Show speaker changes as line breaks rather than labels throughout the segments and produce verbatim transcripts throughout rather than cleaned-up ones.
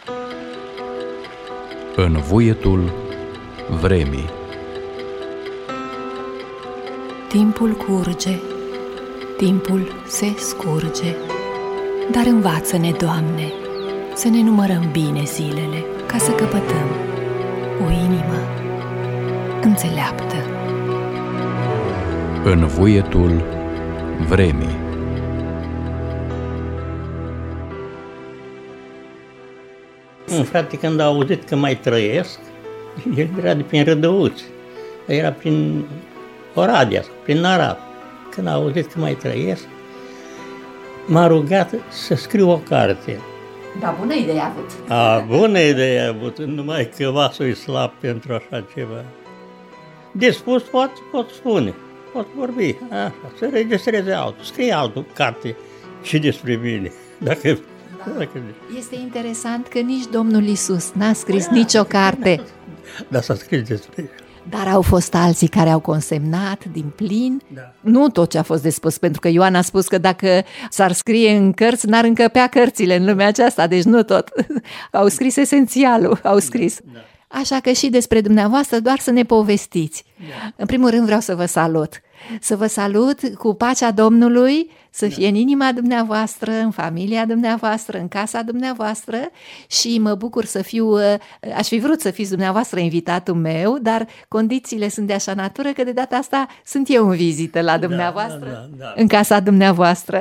În vuietul vremii.
Timpul curge, timpul se scurge, dar învață-ne, Doamne, să ne numărăm bine zilele, ca să căpătăm o inimă înțeleaptă.
În vuietul vremii.
Un frate, când a auzit că mai trăiesc, el era de prin Rădăuți, era prin Oradea, prin Arad. Când a auzit că mai trăiesc, m-a rugat să scriu o carte.
Da, bună idee a avut.
A, bună idee a avut, numai că vasul e slab pentru așa ceva. De spus pot, pot spune, pot vorbi, așa, să registreze altul, scrie altul carte și despre mine, dacă...
Da. Este interesant că nici Domnul Iisus n-a scris nicio carte.
Dar s-a scris despre el.
Dar au fost alții care au consemnat din plin,
da.
Nu tot ce a fost de spus, pentru că Ioan a spus că dacă s-ar scrie în cărți, n-ar încăpea cărțile în lumea aceasta, deci nu tot. Au scris esențialul, au scris.
Da, da.
Așa că și despre dumneavoastră doar să ne povestiți.
Da.
În primul rând vreau să vă salut. Să vă salut cu pacea Domnului, să fie în inima dumneavoastră, în familia dumneavoastră, în casa dumneavoastră și mă bucur să fiu, aș fi vrut să fiți dumneavoastră invitatul meu, dar condițiile sunt de așa natură că de data asta sunt eu în vizită la dumneavoastră,
da, da, da.
în casa dumneavoastră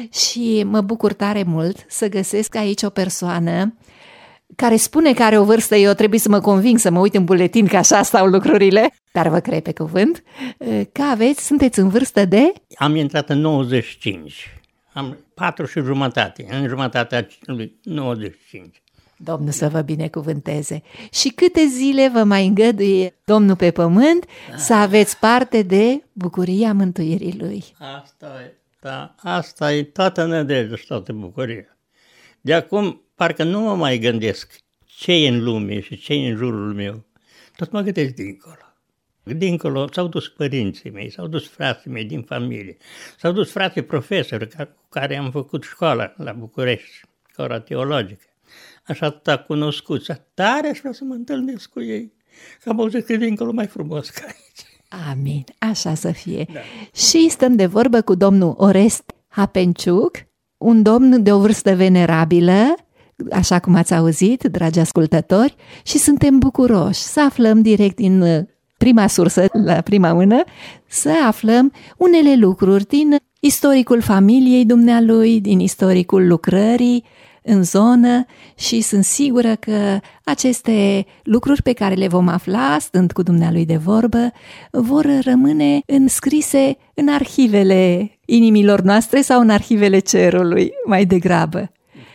și mă bucur tare mult să găsesc aici o persoană care spune că are o vârstă, eu trebuie să mă conving să mă uit în buletin că așa stau lucrurile, dar vă cred pe cuvânt, că aveți, sunteți în vârstă de?
Am intrat în nouăzeci și cinci, am patru și jumătate, în jumătatea lui nouăzeci și cinci.
Domnul să vă binecuvânteze. Și câte zile vă mai îngăduie Domnul pe pământ să aveți parte de bucuria mântuirii Lui?
Asta e, da, asta e toată nădejdea și toată bucuria. De acum, parcă nu mă mai gândesc ce e în lume și ce e în jurul meu. Tot mă gândesc dincolo. Dincolo s-au dus părinții mei, s-au dus frații mei din familie, s-au dus frații profesori cu care am făcut școala la București, școala teologică. Așa atâta cunoscuți, tare aș vrea să mă întâlnesc cu ei, că am auzit că dincolo mai frumos ca aici.
Amin, așa să fie.
Da.
Și stăm de vorbă cu domnul Orest Hapenciuc, un domn de o vârstă venerabilă, așa cum ați auzit, dragi ascultători, și suntem bucuroși să aflăm direct din prima sursă, la prima mână, să aflăm unele lucruri din istoricul familiei dumnealui, din istoricul lucrării în zonă și sunt sigură că aceste lucruri pe care le vom afla, stând cu dumnealui de vorbă, vor rămâne înscrise în arhivele inimilor noastre sau în arhivele cerului, mai degrabă.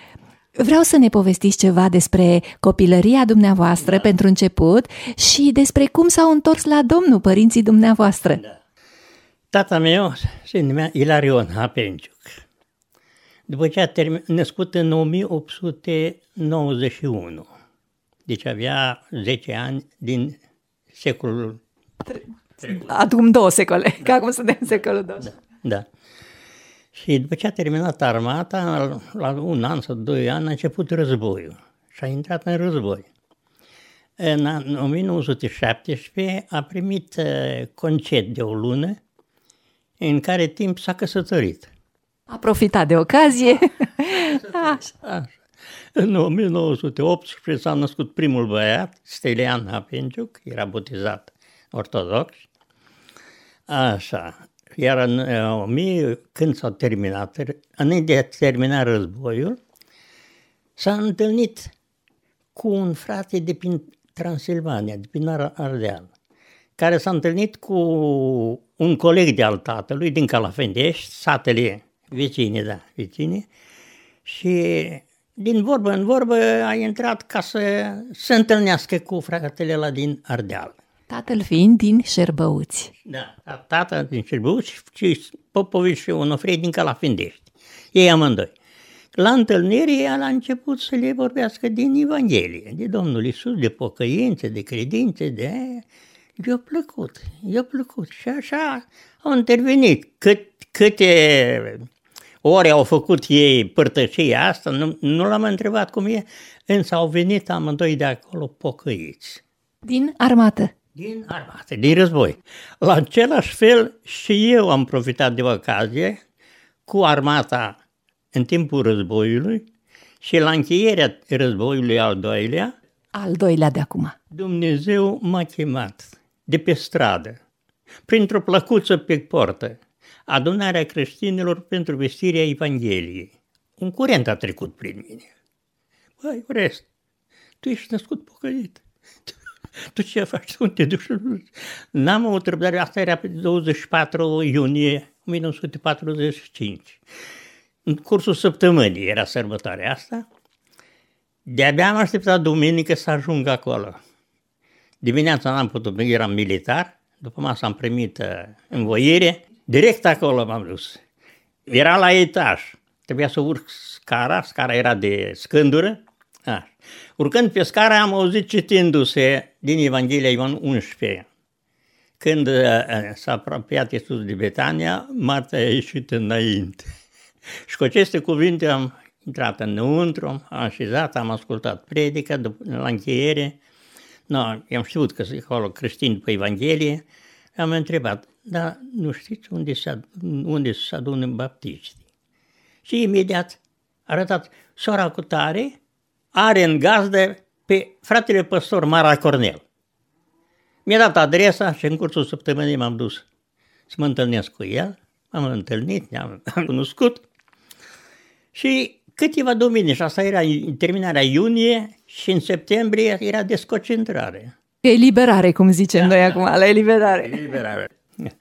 Vreau să ne povestiți ceva despre copilăria dumneavoastră, da, pentru început, și despre cum s-au întors la Domnul părinții dumneavoastră.
Da. Tata meu se numea Ilarion Hapenciuc. După ce a termin, născut în o mie opt sute nouăzeci și unu, deci avea zece ani din secolul trecut.
Acum două secole, da, că acum suntem în secolul douăzeci.
Da, da. Și după ce a terminat armata, la un an sau doi ani a început războiul și a intrat în război. În o mie nouă sute șaptesprezece a primit conced de o lună, în care timp s-a căsătorit.
A profitat de ocazie.
Așa. Așa. În o mie nouă sute optsprezece s-a născut primul băiat, Stelian Hapenciuc, era botezat ortodox. Așa. Iar în o mie, când s-a terminat, înainte de a termina războiul, s-a întâlnit cu un frate de prin Transilvania, de prin Ardeal, care s-a întâlnit cu un coleg de al tatălui din Calafendești, satele vecine, da, vecine, și din vorbă în vorbă a intrat ca să se întâlnească cu fratele ăla din Ardeal.
Tatăl fiind din Șerbăuți.
Da, tata din Șerbăuți și Popovici și Onofrei din Calafendești. Ei amândoi. La întâlnire, el a început să le vorbească din Evanghelie, de Domnul Iisus, de pocăință, de credință, de aia. I-a plăcut, i-a plăcut. Și așa au intervenit cât, câte ori au făcut ei părtășia asta, nu, nu l-am întrebat cum e, însă au venit amândoi de acolo pocăiți.
Din armată.
Din armată, din război. La același fel și eu am profitat de ocazie cu armata în timpul războiului și la încheierea războiului al doilea,
Al doilea de acum.
Dumnezeu m-a chemat de pe stradă, printr-o plăcuță pe portă, adunarea creștinilor pentru vestirea Evangheliei. Un curent a trecut prin mine. Băi, Orest, tu ești născut pocăit. Tu ce faci? Unde te duci? N-am avut răbdare, asta era pe douăzeci și patru iunie o mie nouă sute patruzeci și cinci. În cursul săptămânii era sărbătoarea asta. De-abia am așteptat duminică să ajung acolo. Dimineața n-am putut, eram militar, după masă am primit uh, învoire, direct acolo m-am dus. Era la etaj, trebuia să urc scara, scara era de scândură. Ah. Urcând pe scară am auzit citindu-se din Evanghelia Ioan unsprezece. Când uh, s-a apropiat Iisus de Betania, Marta a ieșit înainte. Și cu aceste cuvinte am intrat înăuntru, am așezat, am ascultat predica, după, la încheiere. No, am știut că sunt acolo creștini după Evanghelie. Am întrebat, dar nu știți unde se, unde se adună baptiștii? Și imediat a arătat, sora cu tare are în gazdă pe fratele păstor Mara Cornel. Mi-a dat adresa și în cursul săptămânii m-am dus să mă întâlnesc cu el. M-am întâlnit, ne-am cunoscut și câteva duminici, asta era terminarea iunie și în septembrie era desconcentrare.
Eliberare, cum zicem da, noi da. acum, la eliberare.
Eliberare.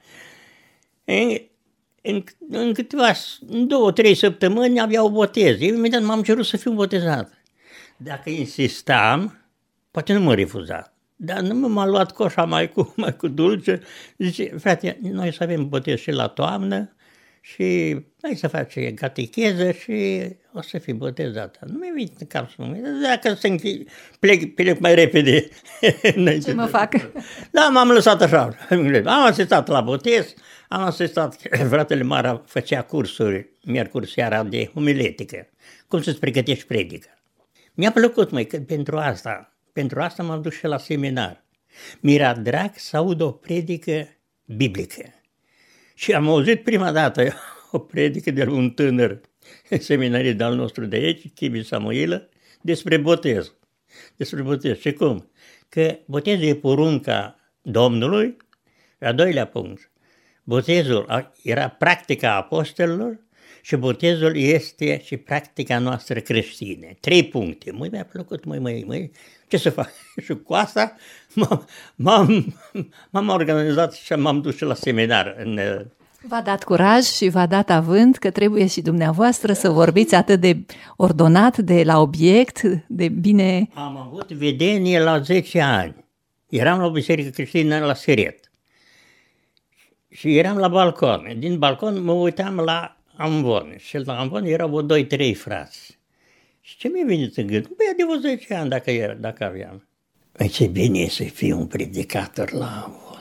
În, în, în câteva, în două, trei săptămâni aveau botez. Eu imediat m-am cerut să fiu botezat. Dacă insistam, poate nu mă refuza. Dar nu m-a luat coșa mai cu, mai cu dulce. Zice, frate, noi să avem botez și la toamnă și hai să faci catecheză și o să fii botezată. Nu mi-a venit în cap să mă dacă să închid, plec, plec mai repede.
Ce mă fac?
Da, m-am lăsat așa. Am asistat la botez, am asistat, fratele Mara făcea cursuri, miercuri seara de homiletică, cum să-ți pregătești predică. Mi-a plăcut, măi, că pentru asta, pentru asta m-am dus și la seminar. Mi-era drag să aud o predică biblică. Și am auzit prima dată o predică de un tânăr seminarist al nostru de aici, Chibi Samuilă, despre botez. Despre botez. Și cum? Că botezul e porunca Domnului. A doilea punct. Botezul era practica apostolilor și botezul este și practica noastră creștină. Trei puncte. Măi, mi-a plăcut, măi, măi, măi, ce să fac? Și cu asta m-am, m-am, m-am organizat și m-am dus și la seminar. În...
V-a dat curaj și v-a dat avânt că trebuie și dumneavoastră să vorbiți atât de ordonat, de la obiect, de bine...
Am avut vedenie la zece ani. Eram la o biserică creștină la Siret. Și eram la balcon. Din balcon mă uitam la amvon. Și la amvon erau doi, trei frați. Și ce mi-a venit în gând? Băi, de vreo zece ani dacă, era, dacă aveam. Păi ce bine e să fii un predicator la amvon.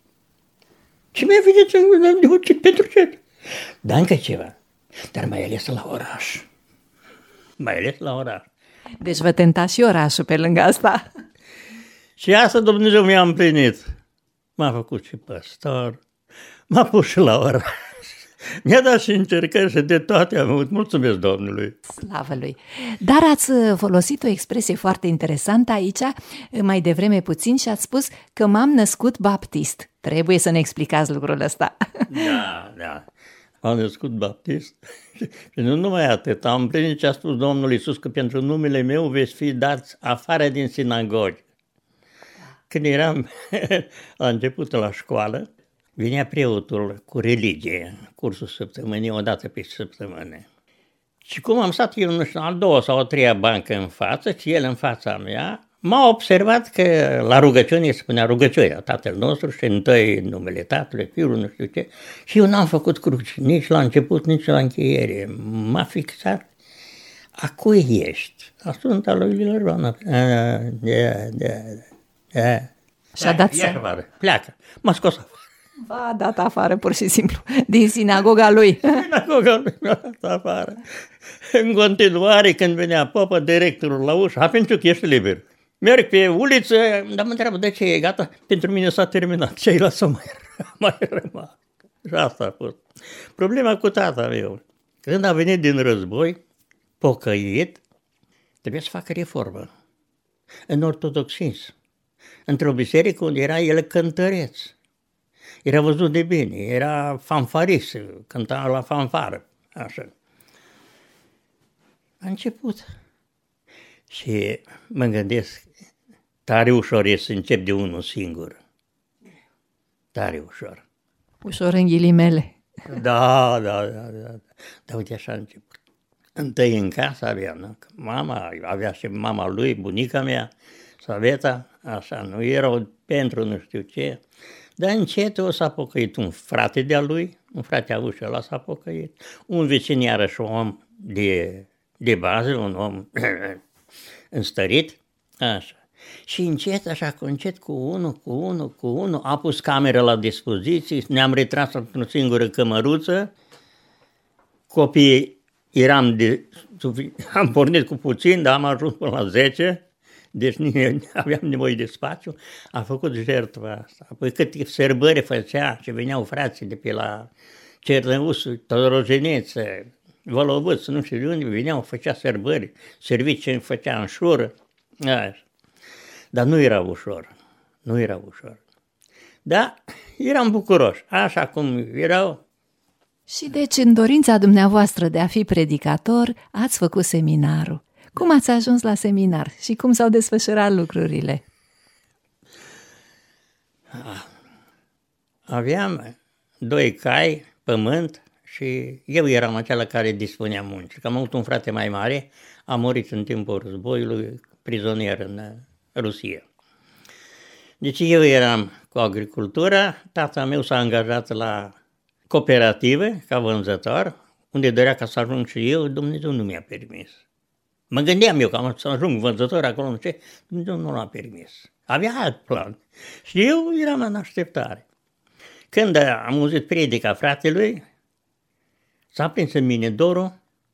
Ce mi-a venit în gând? Pentru ce? Dar încă ceva. Dar mai ales la oraș. Mai ales la oraș.
Deci vă tenta și orașul pe lângă asta.
Și asta Dumnezeu mi-a împlinit. M-a făcut și păstor. M-a pus și la oraș. Mi-a dat și încercări și de toate am avut. Mulțumesc Domnului!
Slavă Lui! Dar ați folosit o expresie foarte interesantă aici, mai devreme puțin, și ați spus că m-am născut baptist. Trebuie să ne explicați lucrul ăsta.
Da, da. M-am născut baptist. Și nu numai atât, am împlinit ce a spus Domnul Iisus, că pentru numele meu veți fi dați afară din sinagogi. Când eram la început la școală, venea preotul cu religie, cursul săptămânii, o dată pe săptămână. Și cum am stat eu, nu știu, al doua sau a treia bancă în față, și el în fața mea, m-a observat că la rugăciune se spunea rugăciunea Tatăl nostru și întâi numele Tatălui, Fiul, nu știu ce, și eu n-am făcut cruci, nici la început, nici la încheiere. M-a fixat. A cui ești? A Sfânta lui Vileroana. Da, da, da.
Și-a dat seama.
Pleacă. M-a scos afară.
V-a dat afară, pur și simplu, din sinagoga lui.
Sinagoga lui m-a dat afară. În continuare, când venea popa, directorul la ușă, a, pentru că ești liber. Merg pe uliță, dar mă întreabă, de ce e gata? Pentru mine s-a terminat, ceilalți s-au mai, mai rămas. Și asta a fost. Problema cu tata meu, când a venit din război, pocăit, trebuie să facă reformă. În ortodoxism, într-o biserică unde era el cântăreț. Era văzut de bine, era fanfarist, cânta la fanfară, așa. A început. Și mă gândesc, tare ușor e să încep de unul singur. Tare ușor.
Ușor în ghilimele.
Da, da, da, da. Dar uite așa a început. Întâi în casă avea, nu? Mama, avea și mama lui, bunica mea, Saveta, așa, nu erau pentru nu știu ce. Dar încet o s-a pocăit un frate de-a lui, un frate a ușă ăla s-a pocăit, un vecin iarăși un om de, de bază, un om înstărit, așa. Și încet, așa, cu încet, cu unul, cu unul, cu unul, a pus camera la dispoziție, ne-am retras într-o singură cămăruță, copiii eram de, am pornit cu puțin, dar am ajuns până la zece, deci aveam nevoie de spațiu, a făcut jertfa asta. Apoi câte sărbări făcea și veneau frații de pe la Cernăusul, Todorogeneță, Vălovăț, nu știu de unde, veneau, făcea sărbări, servicii făcea în șură, așa. Dar nu era ușor, nu era ușor. Dar eram bucuroși, așa cum erau.
Și deci, în dorința dumneavoastră de a fi predicator, ați făcut seminarul. Cum ați ajuns la seminar și cum s-au desfășurat lucrurile?
Aveam doi cai, pământ și eu eram acela care dispunea muncii. Că am avut un frate mai mare, a murit în timpul războiului, prizonier în Rusia. Deci eu eram cu agricultura, tata meu s-a angajat la cooperativă ca vânzător, unde dorea ca să ajung și eu, Dumnezeu nu mi-a permis. Mă gândeam eu că am să ajung vânzător acolo, nu ce, Dumnezeu nu l-a permis. Avea alt plan. Și eu eram în așteptare. Când am auzit predica fratelui, s-a prins în mine dorul,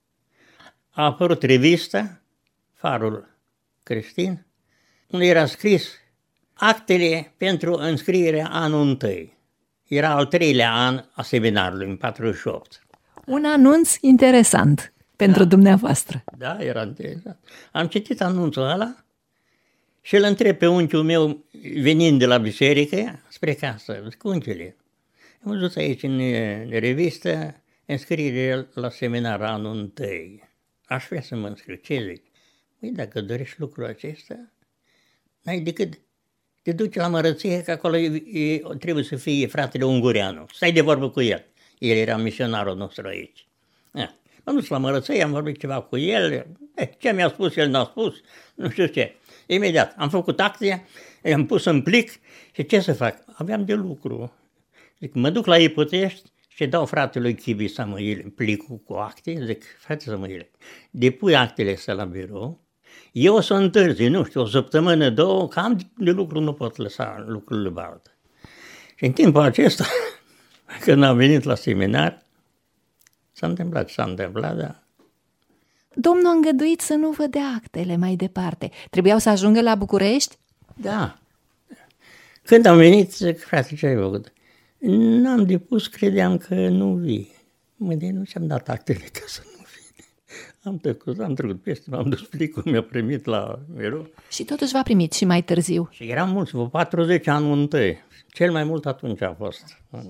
a apărut revista, Farul Creștin, unde era scris actele pentru înscrierea anul întâi. Era al treilea an a seminarului, în patruzeci și opt.
Un anunț interesant pentru
da.
dumneavoastră.
Da, era interesant. Am citit anunțul ăla și îl întreb pe unchiul meu, venind de la biserică, spre casă, zic, unchiule, am văzut aici în revistă înscriere la seminar anul întâi. Aș vrea să mă înscriu. Ce zic? Păi dacă dorești lucrul acesta, n-ai decât te duci la Mărăție, că acolo e, e, trebuie să fie fratele Ungureanu. Stai de vorbă cu el. El era misionarul nostru aici. A, m-am dus la Mărăție, am vorbit ceva cu el. Eh, ce mi-a spus, el n-a spus, nu știu ce. Imediat, am făcut acția, i-am pus în plic și ce să fac? Aveam de lucru. Zic, mă duc la Iputești și dau fratelui Chibi Samuil plicul cu acte. Zic, frate Samuil, depui actele astea la birou. Eu o să întârzi, nu știu, o săptămână, două, că am de lucru, nu pot lăsa lucrurile baltă. Și în timpul acesta, când am venit la seminar, s-a întâmplat, s-a întâmplat, da.
Domnul a îngăduit să nu vă dea actele mai departe. Trebuiau să ajungă la București?
Da. Când am venit, zic, frate, ce ai făcut? N-am depus, credeam că nu vii. Mă, de nu ți-am dat actele ca să nu vii. Am tăcut, am trecut peste, m-am dus plicul, mi-a primit la birou.
Și totuși v-a primit și mai târziu.
Și eram mulți, vă patruzeci anul întâi. Cel mai mult atunci a fost.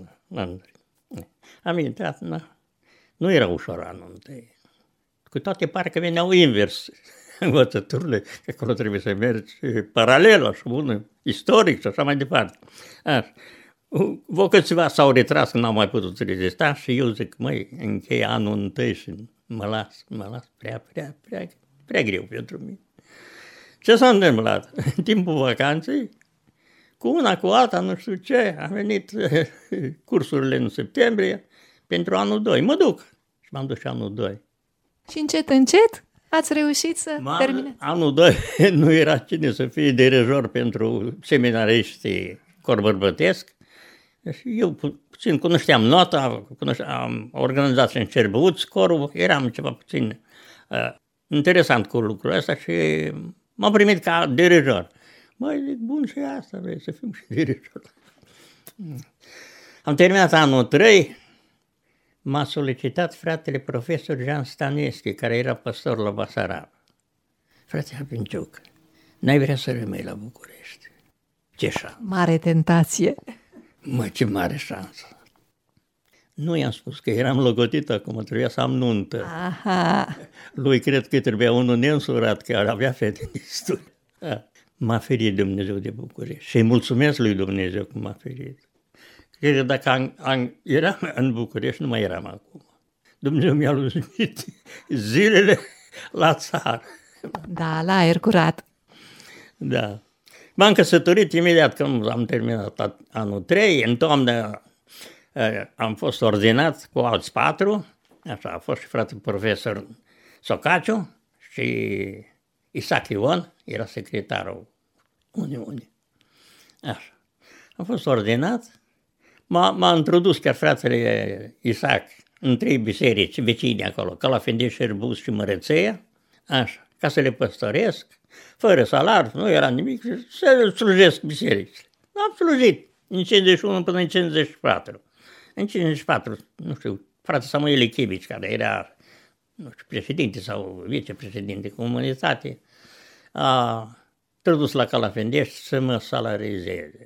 Am intrat, na. Nu era ușor anul întâi. Cu toate parcă veneau invers învățăturile, că acolo trebuie să mergi paralel, așa, unul istoric și așa mai departe. Așa. Vă câțiva s-au retras că n-au mai putut rezista și eu zic, măi, închei anul întâi și mă las, mă las prea, prea, prea, prea greu pentru mine. Ce s-a întâmplat? În timpul vacanței, cu una, cu alta, nu știu ce, a venit cursurile în septembrie pentru anul doi. Mă duc și m-am dus și anul doi.
Și încet, încet ați reușit să terminați?
Anul doi nu era cine să fie dirijor pentru seminariștii corbărbătesc. Și eu pu- puțin cunoșteam nota, cunoșteam organizația în Cerbăuț, corul, eram ceva puțin uh, interesant cu lucrul ăsta și m-am primit ca dirijor. Măi, zic, bun și asta, vrei să fim și dirijor. Am terminat anul trei, m-a solicitat fratele profesor Jean Staneschi, care era pastor la Basarab. Frate Hapenciuc, n-ai vrea să rămâi la București? Ce șansă!
Mare tentație.
Mă, ce mare șansă! Nu i-am spus că eram logotit acum, trebuia să am nuntă.
Aha.
Lui cred că trebuia unul neînsurat, că avea fete destul. M-a ferit Dumnezeu de București și îi mulțumesc lui Dumnezeu că m-a ferit. Cred că dacă am, am, eram în București, nu mai eram acum. Dumnezeu mi-a luzit zilele la țară.
Da, la aer curat.
Da. M-am căsătorit imediat când am terminat anul trei, în toamnă am fost ordinat cu alți patru, așa, a fost și frate profesor Socaciu și Isaac Ion, era secretarul Uniunii. Așa. Am fost ordinat, m-a, m-a introdus chiar fratele Isaac în trei biserici vecini acolo, Calafendeș, Șerbuz și Mărățeia, așa, ca să le păstoresc, fără salar, nu era nimic, să slujesc bisericile. Am slujit în cincizeci și unu până în cincizeci și patru. În cincizeci și patru, nu știu, frate Samuel Ichevici, care era, nu știu, președinte sau vicepreședinte de comunitate, a tradus la Calafendeș să mă salarizeze.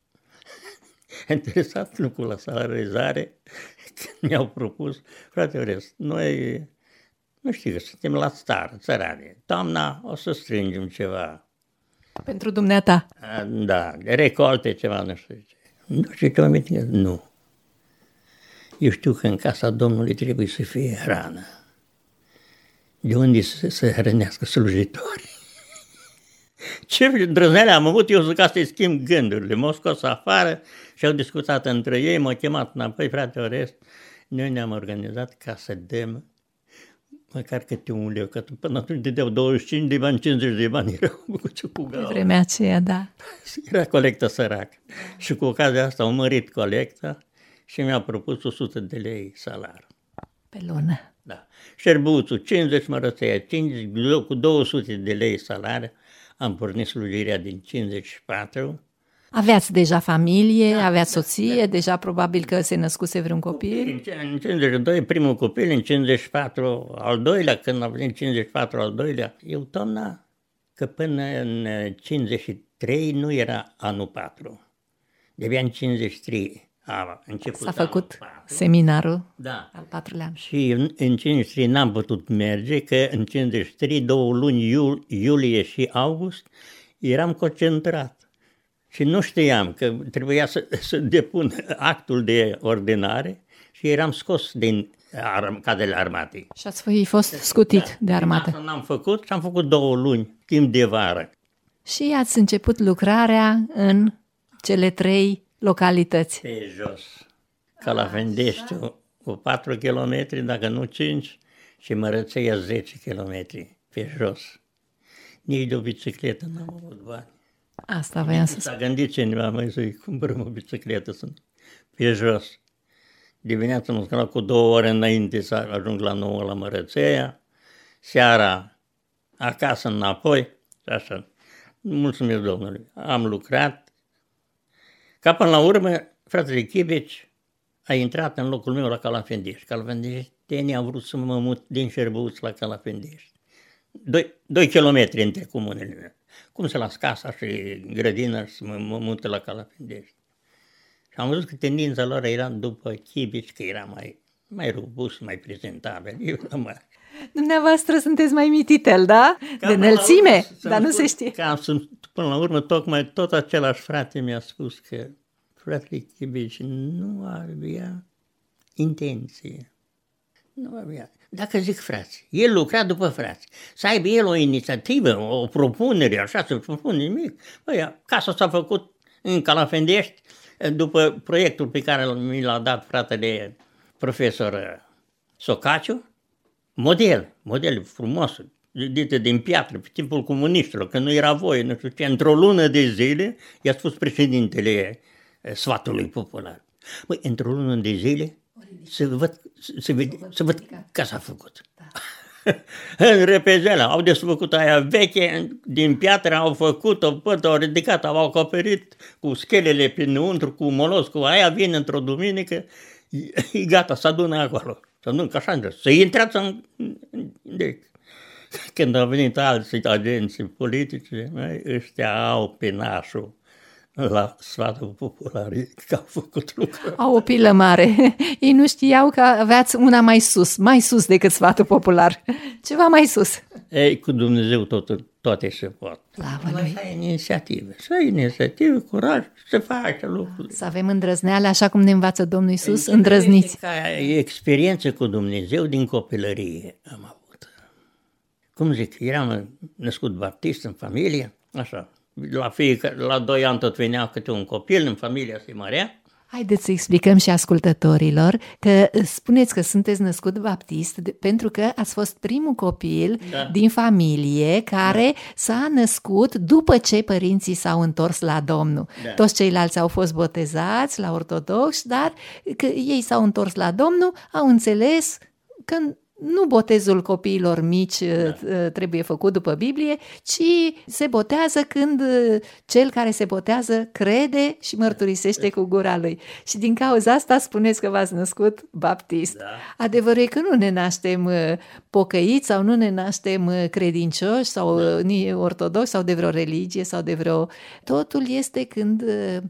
Interesat lucrul la salarizare, când mi-au propus, frate Orest, noi, nu știu, că suntem la țară, țărane, toamna o să strângem ceva.
Pentru dumneata.
A, da, recolte ceva, nu știu ce. Nu știu ce mă nu. Eu știu că în casa Domnului trebuie să fie hrană. De unde să se hrănească slujitorii? Ce îndrăzneală am avut eu să ca să-i schimb gândurile. M-au scos afară și au discutat între ei, m-au chemat înapoi, frate Orest. Noi ne-am organizat ca să dăm măcar câte un leu, că până atunci dădeau douăzeci și cinci de bani, cincizeci de bani, erau cu ce cu
Pe vremea aceea, da.
Era colectă săracă. Și cu ocazia asta au mărit colecta și mi-a propus o sută de lei salar.
Pe lună.
Da. Șerbuțul cincizeci, Mărățeia cincizeci, cu două sute de lei salar am pornit slujirea din cincizeci și patru.
Aveați deja familie, da, aveați soție, da. Deja probabil că se născuse vreun copil.
În cincizeci și doi primul copil, în cincizeci și patru al doilea, când a venit în cincizeci și patru al doilea. Eu toamna, că până în cincizeci și trei nu era anul patru. De-abia în cincizeci și trei a început.
S-a făcut seminarul,
da,
al patrulea.
Și în, în cincizeci și trei n-am putut merge, că în cincizeci și trei, două luni, iul, iulie și august, eram concentrat. Și nu știam că trebuia să, să depun actul de ordinare și eram scos din arm, cadrele armatei.
Și ați fi fost scutit
da,
de armată.
Asta n-am făcut și am făcut două luni, timp de vară.
Și ați început lucrarea în cele trei localități.
Pe jos. Calafendeștiul cu patru kilometri, dacă nu cinci, și Mărățeia zece kilometri pe jos. Nici de o bicicletă n-am avut bani.
Asta voiam să spun.
S-a gândit cineva mai să-i cumpărăm o bicicletă, sunt pe jos. Dimineața mă sculat cu două ore înainte să ajung la nouă la Mărățeia, seara acasă înapoi și așa. Mulțumesc Domnului. Am lucrat. Ca până la urmă, fratele Chibici a intrat în locul meu la Calafendești. Calafendeștenii au vrut să mă mut din Șerbăuț la Calafendești. Doi, doi kilometri între comunele mele. Cum să las casa și grădina și să mă, mă mute la Calafendești. Și am văzut că tendința lor era după Chibici, că era mai, mai robust, mai prezentabil. Eu eram mai...
Dumneavoastră sunteți mai mititel, da? Ca de înălțime, dar nu se știe.
Ca sunt, până la urmă, tocmai tot același frate mi-a spus că fratele Chibici nu avea intenție. Nu avea. Dacă zic frați, el lucra după frați, să aibă el o inițiativă, o propunere, așa, să propune nimic. Băi, casa s-a făcut în Calafendești după proiectul pe care mi l-a dat fratele profesor Socaciu, model, model frumos, zidite din piatră, pe timpul comuniștilor, că nu era voie, nu știu ce, într-o lună de zile, i-a spus președintele sfatului popular. Băi, într-o lună de zile să văd, să văd, să văd ca s-a făcut. Da. În repezeală, au desfăcut aia veche, din piatră au făcut-o, pătă, au ridicat, au acoperit cu schelele pinăuntru, cu molos, cu aia vin într-o duminică, e gata, să adună acolo. Să adună, ca așa, să intrați în... Deci, când au venit alții agenții politici, mai, ăștia au pinașul la sfatul popular, că au făcut lucruri.
Au o pilă mare. Ei nu știau că aveați una mai sus, mai sus decât sfatul popular. Ceva mai sus.
Ei, cu Dumnezeu tot, toate se pot.
Slavă Lui.
Să ai inițiativă, să ai inițiativă, curaj, să faci lucruri.
Să avem îndrăzneală, așa cum ne învață Domnul Iisus, îndrăzniți.
Ca experiență cu Dumnezeu din copilărie am avut. Cum zic, eram născut baptist în familie, așa. La fiecare, la doi ani tot venea câte un copil, în familia se mărea.
Haideți să explicăm și ascultătorilor că spuneți că sunteți născut baptist pentru că ați fost primul copil da. din familie care da. s-a născut după ce părinții s-au întors la Domnul. Da. Toți ceilalți au fost botezați la ortodoxi, dar că ei s-au întors la Domnul, au înțeles că nu botezul copiilor mici da. trebuie făcut după Biblie, ci se botează când cel care se botează crede și mărturisește cu gura lui. Și din cauza asta spuneți că v-ați născut baptist. Da. Adevărul e că nu ne naștem pocăiți sau nu ne naștem credincioși sau da. ortodoxi sau de vreo religie sau de vreo... Totul este când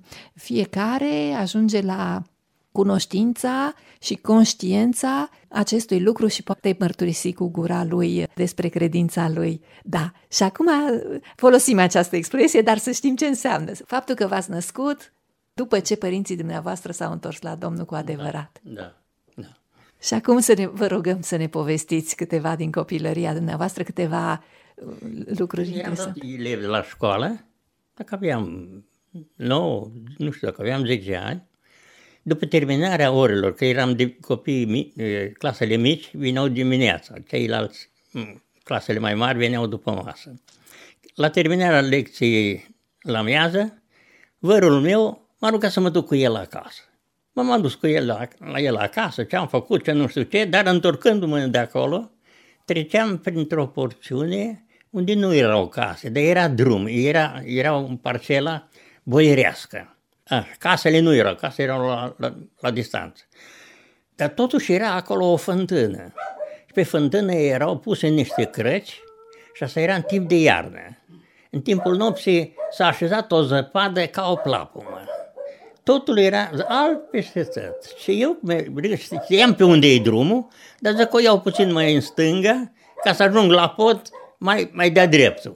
fiecare ajunge la cunoștința și conștiența acestui lucru și poate mărturisi cu gura lui despre credința lui. Da, și acum folosim această expresie, dar să știm ce înseamnă. Faptul că v-ați născut după ce părinții dumneavoastră s-au întors la Domnul cu adevărat.
Da, da. da.
Și acum să ne, vă rugăm să ne povestiți câteva din copilăria dumneavoastră, câteva lucruri
Eram
interesante.
Eram elev la școală, dacă aveam nouă, nu știu, dacă aveam zece ani. După terminarea orelor, că eram de copii mici, clasele mici, vineau dimineața, ceilalți, clasele mai mari, veneau după masă. La terminarea lecției la miază, vărul meu m-a rugat să mă duc cu el acasă. M-am dus cu el la, la el acasă, ce am făcut, ce nu știu ce, dar întorcându-mă de acolo, treceam printr-o porțiune unde nu erau case, dar era drum, era, era o parcelă boierească. A, casele nu erau, casele erau la, la, la distanță. Dar totuși era acolo o fântână. Și pe fântână erau puse niște crăci și asta era în timp de iarnă. În timpul nopții s-a așezat o zăpadă ca o plapumă. Totul era alb peste tot. Și eu știam pe unde e drumul, dar zăcoiau puțin mai în stânga ca să ajung la pod mai, mai de-a dreptul.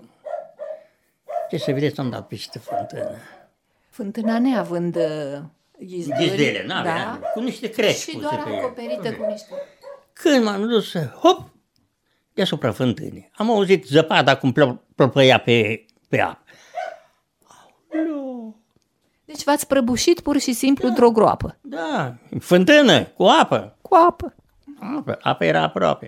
Ce să vedeți, am dat peste fântână.
Fântâna neavând uh, ghizdele,
ghizdele n-avea,
da?
Cu niște crești
și doar acoperită cu niște...
Când m-am dus, hop, deasupra fântânii. Am auzit zăpada cum plăpăia pe, pe apă. Aoleu.
Deci v-ați prăbușit pur și simplu da, într-o groapă.
Da, fântână, cu apă.
Cu apă.
Apă, apă era aproape.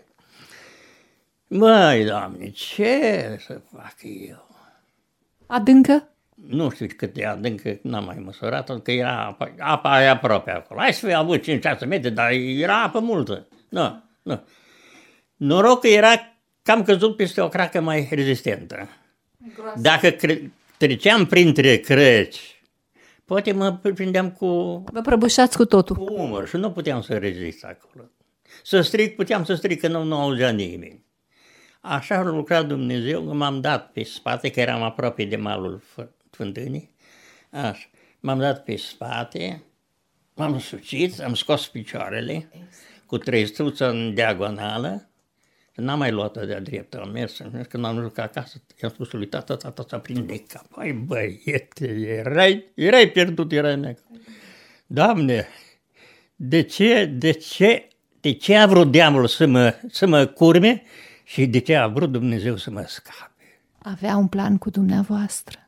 Măi, Doamne, ce să fac eu?
Adâncă?
Nu știu cât de adâncă, n-am mai măsurat, că era apa, apa e aproape acolo. Hai să fi avut cinci șase metri, dar era apă multă. Nu, nu. Noroc că era cam căzut peste o cracă mai rezistentă. Groasă. Dacă cre- treceam printre crăci, poate mă prindeam cu...
Vă prăbușați cu totul.
Cu umăr și nu puteam să rezist acolo. Să stric, puteam să stric, că nu, nu auzea nimeni. Așa a lucrat Dumnezeu, că m-am dat pe spate, că eram aproape de malul fântânii. Așa. M-am dat pe spate, m-am sucit, am scos picioarele cu trăistuță în diagonală. N-am mai luat-o de-a dreptă, am mers, când am ajuns acasă, i-am spus lui tata, tata s-a prins de cap. Hai băiete, erai, erai pierdut, erai necă. Doamne, de ce, de ce, de ce a vrut diavolul să mă, să mă curme și de ce a vrut Dumnezeu să mă scape?
Avea un plan cu dumneavoastră.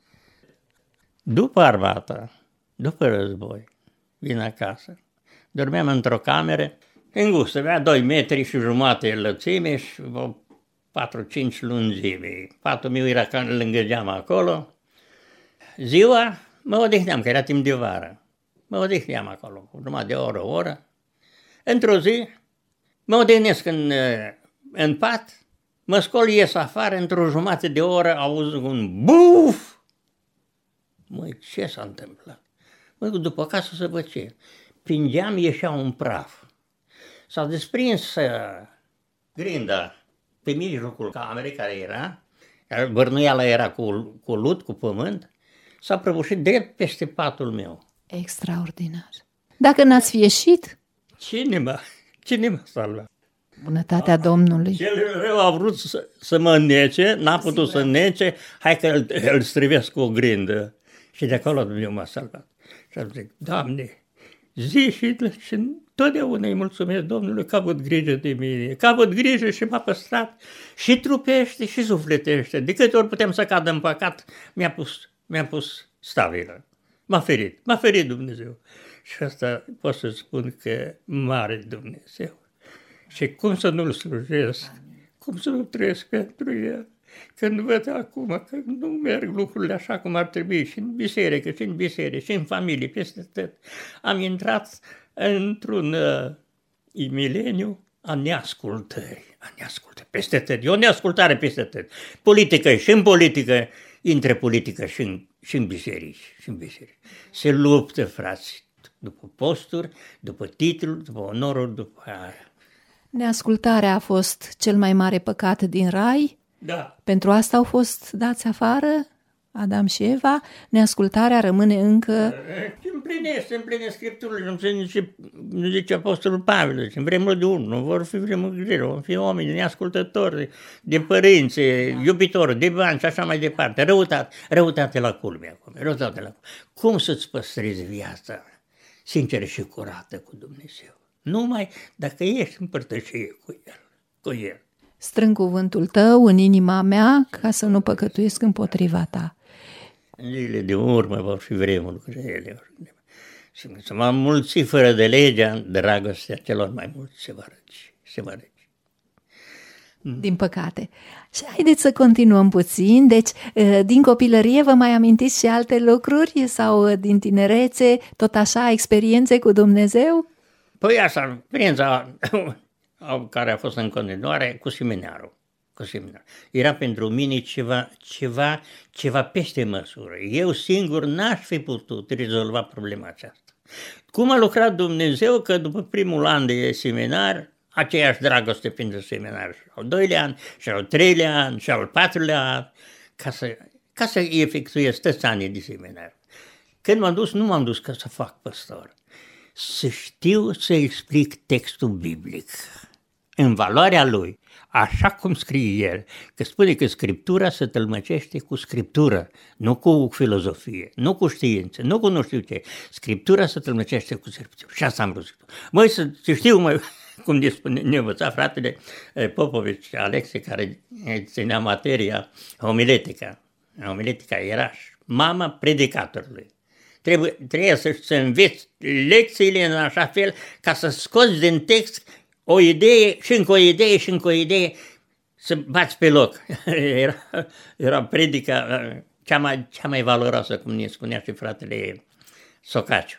După armată, după război, vin acasă, dormeam într-o cameră îngustă, avea doi metri și jumate lățime și patru cinci lungime. Patul meu era lângă geam acolo. Ziua mă odihneam, că era timp de vară. mă odihneam acolo, numai de o oră, o oră. Într-o zi, mă odihnesc în, în pat, mă scol, ies afară, într-o jumătate de oră, auz un buf! Măi, ce s-a întâmplat? Mă duc după casă să văd ce. Prin geam ieșea un praf. S-a desprins uh, grinda pe mijlocul camerei care era, bărnuiala era cu, cu lut, cu pământ, s-a prăbușit drept peste patul meu.
Extraordinar. Dacă n-ați fi ieșit?
Cine m-a, cine m-a salvat?
Bunătatea Domnului.
Cel rău a vrut să, să mă nece, n-a putut să nece, hai că îl, îl strivesc cu o grindă. Și de acolo Dumnezeu m-a salvat. Și am zis, Doamne, zi și, și totdeauna îi mulțumesc Domnului că a avut grijă de mine, că a avut grijă și m-a păstrat și trupește și sufletește. De câte ori putem să cadă în păcat, mi-a pus, mi-a pus stabilă. M-a ferit, m-a ferit Dumnezeu. Și asta pot să spun că mare Dumnezeu. Și cum să nu-L slujesc, cum să nu trăiesc pentru El. Când văd acum că nu merg lucrurile așa cum ar trebui și în biserică, și în biserică, și în familie, peste tot, am intrat într-un uh, mileniu a neascultării, a neascultării, peste tot, e o neascultare peste tot. Politică și în politică, între politică și în, și în biserici, și în biserici. Se luptă, frați, după posturi, după titluri, după onoruri, după aia.
Neascultarea a fost cel mai mare păcat din rai?
Da.
Pentru asta au fost dați afară Adam și Eva? Neascultarea rămâne încă...
Împlinesc, se împlinesc Scripturile, nu zice, nu zice Apostolul Pavel, zice, în vremurile de urmă, nu vor fi vremuri grele, vor fi oameni neascultători, de părinți, iubitori, de bani și așa mai departe. Răutate, răutate la culme acum, răutate la culme. Cum să-ți păstrezi viața sinceră și curată cu Dumnezeu? Numai dacă ești în părtășie cu El, cu El.
Strâng cuvântul tău în inima mea ca să nu păcătuiesc împotriva ta.
În zilele de urmă vor fi vremuri grele. Și să mă mulți fără de legea, dragostea celor mai mulți se va răci. Se va răci.
Din păcate. Și haideți să continuăm puțin. Deci, din copilărie vă mai amintiți și alte lucruri? Sau din tinerețe, tot așa, experiențe cu Dumnezeu?
Păi așa, experiența care a fost în continuare cu seminarul. Cu seminarul. Era pentru mine ceva, ceva, ceva peste măsură. Eu singur n-aș fi putut rezolva problema aceasta. Cum a lucrat Dumnezeu că după primul an de seminar, aceeași dragoste pentru seminar și al doilea an, și al treilea an, și al patrulea an, ca să, ca să efectuez toți anii de seminar. Când m-am dus, nu m-am dus ca să fac păstor. Să știu să explic textul biblic în valoarea lui, așa cum scrie el, că spune că Scriptura se tălmăcește cu Scriptură, nu cu filozofie, nu cu știință, nu cu nu știu ce. Scriptura se tălmăcește cu Scriptură. Și asta am vrut. Măi, să știu, măi, cum ne învăța fratele Popovici Alexe, care ținea materia homiletica. Homiletica era mama predicatorului. Trebuie, trebuie să-și înveți lecțiile în așa fel ca să scoți din text o idee și încă o idee și încă o idee să bați pe loc. Era, era predica cea mai, cea mai valoroasă, cum ne spunea și fratele Socaciu.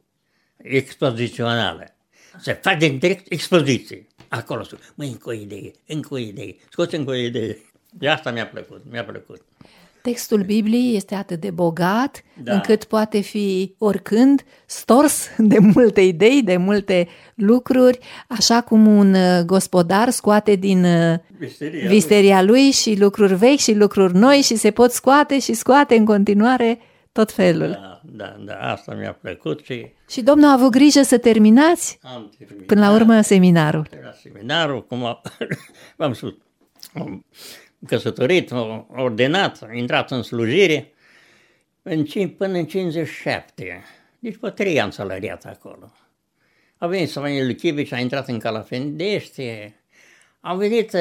Expozițională. Să faci din text expoziție. Acolo spune, măi, încă o idee, încă o idee, scoți încă o idee. De asta mi-a plăcut, mi-a plăcut.
Textul Bibliei este atât de bogat,
da,
încât poate fi oricând stors de multe idei, de multe lucruri, așa cum un gospodar scoate din visteria, visteria lui. lui și lucruri vechi și lucruri noi și se pot scoate și scoate în continuare tot felul.
Da, da, da, asta mi-a plăcut. Și,
și Domnul a avut grijă să terminați
am terminat,
până la urmă seminarul.
La seminarul, cum a, v-am spus, căsătorit, ordonat, a intrat în slujire în, până în cincizeci și șapte. Deci pe trei ani salariat acolo. A venit Samuel Chibici, a intrat în Calafendește, a venit uh,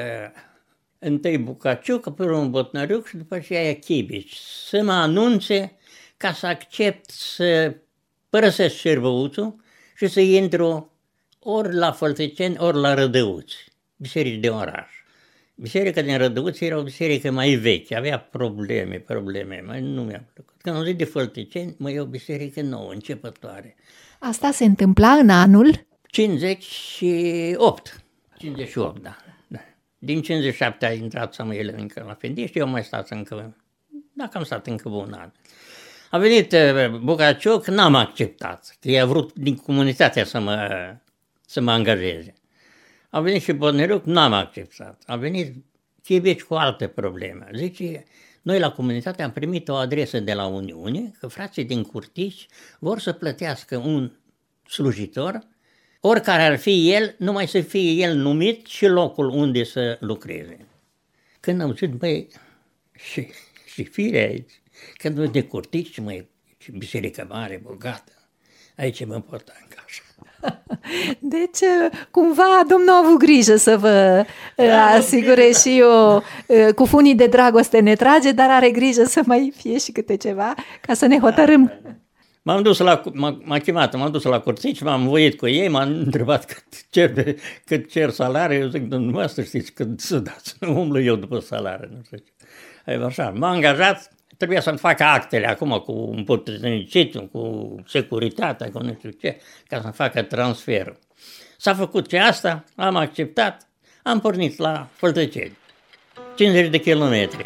întâi Bucaciuc, apoi un Botnăriuc și după aceea Chibici să mă anunțe ca să accept să părăsesc Șervăuțul și să intru ori la Făltăceni, ori la Rădăuți, biserici de oraș. Biserica din Rădăuți era o biserică mai veche, avea probleme, probleme, mai nu mi-a plăcut. când am zis de Fălticeni, mă, e o biserică nouă, începătoare.
Asta se întâmpla în anul?
cincizeci și opt. cincizeci și opt, da. da. Din cincizeci și șapte a intrat Samuel încă la Fendiș și eu mai stat încă, dacă am stat încă un an. A venit Bucacioc, n-am acceptat, că i-a vrut din comunitatea să mă, să mă angajeze. A venit și Bodnăruc, n-am acceptat. A venit Chibeci cu alte probleme. Zice, noi la comunitate am primit o adresă de la Uniune, că frații din Curtici vor să plătească un slujitor, oricare ar fi el, numai să fie el numit și locul unde să lucreze. Când am zis, băi, și, și firea aici, când văd de Curtici, măi, și biserică mare, bogată, aici mă pot angaja.
Deci, cumva, Domnul a avut grijă să vă da, asigure și eu, cu funii de dragoste ne trage, dar are grijă să mai fie și câte ceva, ca să ne hotărâm.
Da, da. M-am dus la, m-a chemat, m-am dus la Curtici, m-am voit cu ei, m-am întrebat cât cer, cât cer salariu, eu zic, dumneavoastră știți cât să dați, nu umblu eu după salariu, nu știu ce. Așa, m-a angajat, trebuia să-mi facă actele acum cu împuternicitul, cu securitatea, cu nu știu ce, ca să-mi facă transferul. S-a făcut și asta, am acceptat, am pornit la Făltăceni, cincizeci de kilometri.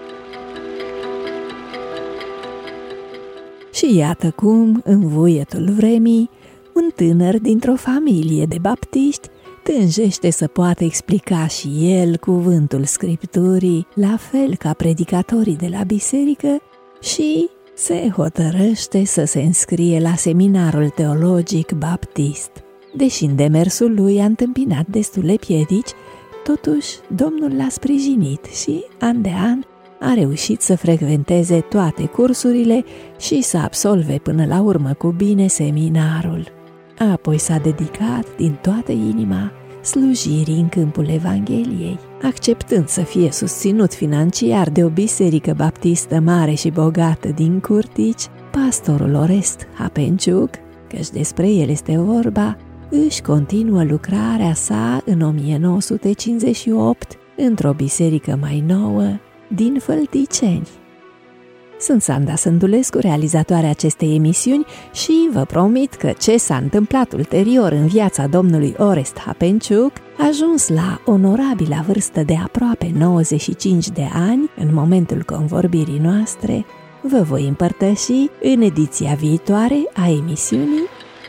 Și iată cum, în vuietul vremii, un tânăr dintr-o familie de baptiști tânjește să poată explica și el cuvântul Scripturii, la fel ca predicatorii de la biserică, și se hotărăște să se înscrie la seminarul teologic baptist. Deși în demersul lui a întâmpinat destule piedici, totuși Domnul l-a sprijinit și, an de an, a reușit să frecventeze toate cursurile și să absolve până la urmă cu bine seminarul. Apoi s-a dedicat din toată inima slujirii în câmpul Evangheliei, acceptând să fie susținut financiar de o biserică baptistă mare și bogată din Curtici. Pastorul Orest Hapenciuc, căci despre el este vorba, își continuă lucrarea sa în o mie nouă sute cincizeci și opt într-o biserică mai nouă din Fălticeni. Sunt Sanda Sândulescu, realizatoarea acestei emisiuni, și vă promit că ce s-a întâmplat ulterior în viața domnului Orest Hapenciuc, ajuns la onorabila vârstă de aproape nouăzeci și cinci de ani, în momentul convorbirii noastre, vă voi împărtăși în ediția viitoare a emisiunii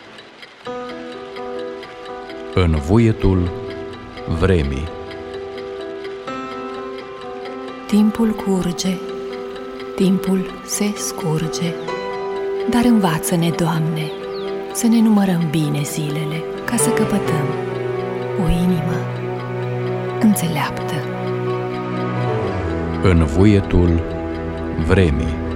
În vuietul vremii.
Timpul curge, timpul se scurge, dar învață-ne, Doamne, să ne numărăm bine zilele, ca să căpătăm o inimă înțeleaptă.
În vuietul vremii.